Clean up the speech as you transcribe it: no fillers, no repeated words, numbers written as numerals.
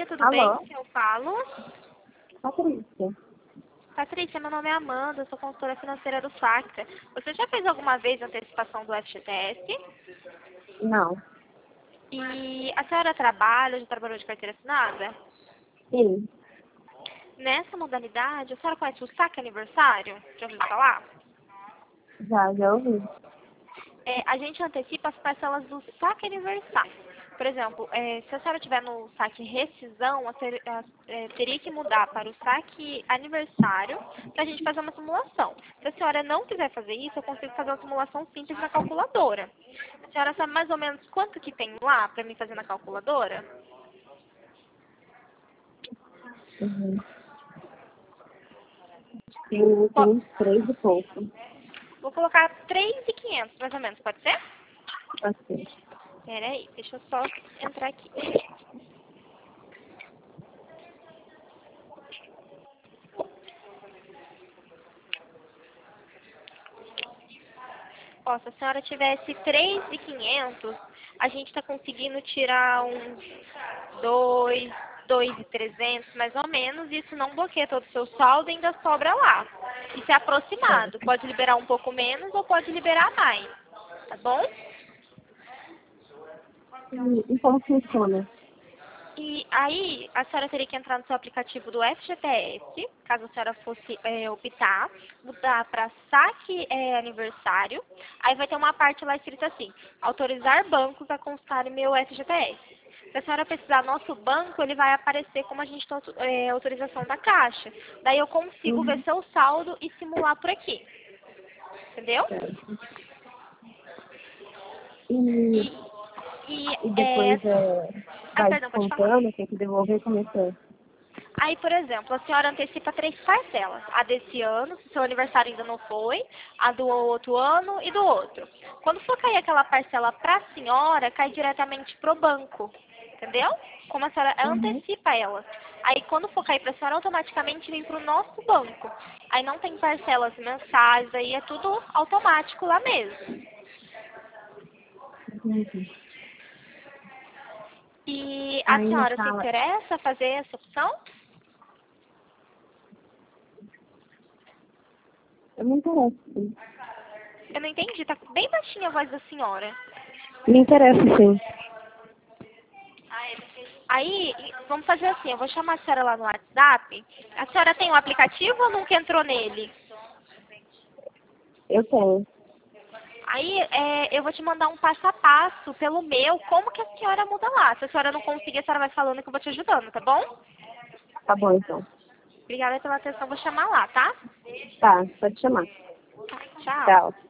tudo bem? Alô? Eu falo. Patrícia? Patrícia, meu nome é Amanda, eu sou consultora financeira do Sacra. Você já fez alguma vez antecipação do FGTS? Não. E a senhora trabalha, já trabalhou de carteira assinada? Sim. Nessa modalidade, a senhora conhece o saque aniversário? Já ouviu falar? Já ouvi. A gente antecipa as parcelas do saque aniversário. Por exemplo, se a senhora tiver no saque rescisão, teria que mudar para o saque aniversário para a gente fazer uma simulação. Se a senhora não quiser fazer isso, eu consigo fazer uma simulação simples na calculadora. A senhora sabe mais ou menos quanto que tem lá para mim fazer na calculadora? Uhum. Tem uns 3 e pouco. Vou colocar 3.500 mais ou menos, pode ser? Pode ser. Pera aí, deixa eu só entrar aqui. Ó, se a senhora tivesse 3.500, a gente está conseguindo tirar uns 2.300 mais ou menos. Isso não bloqueia todo o seu saldo e ainda sobra lá. Isso é aproximado. Pode liberar um pouco menos ou pode liberar mais. Tá bom? E como funciona? E aí, a senhora teria que entrar no seu aplicativo do FGTS, caso a senhora fosse optar, mudar para saque aniversário. Aí vai ter uma parte lá escrita assim, autorizar bancos a constar meu FGTS. Se a senhora precisar nosso banco, ele vai aparecer como a gente tem autorização da Caixa. Daí eu consigo ver Uhum. seu saldo e simular por aqui. Entendeu? Certo. E, E, e e depois vai perdão, pode falar. descontando, tem que devolver como é que é? Aí, por exemplo, a senhora antecipa 3 parcelas. A desse ano, se seu aniversário ainda não foi, a do outro ano e do outro. Quando for cair aquela parcela para a senhora, cai diretamente pro banco. Entendeu? Como a senhora Uhum. antecipa ela. Aí, quando for cair para a senhora, automaticamente vem pro nosso banco. Aí não tem parcelas mensais, aí é tudo automático lá mesmo. Entendi. E a Aí no senhora se caso, interessa a fazer essa opção? eu me interesso, sim. Eu não entendi, tá bem baixinha a voz da senhora. Me interessa, sim. Aí, vamos fazer assim, eu vou chamar a senhora lá no WhatsApp. A senhora tem um aplicativo ou nunca entrou nele? Eu tenho. Aí, eu vou te mandar um passo a passo pelo meu, como que a senhora muda lá. Se a senhora não conseguir, a senhora vai falando que eu vou te ajudando, tá bom? Tá bom, então. Obrigada pela atenção, vou chamar lá, tá? Tá, pode chamar. Tá, tchau. Tchau.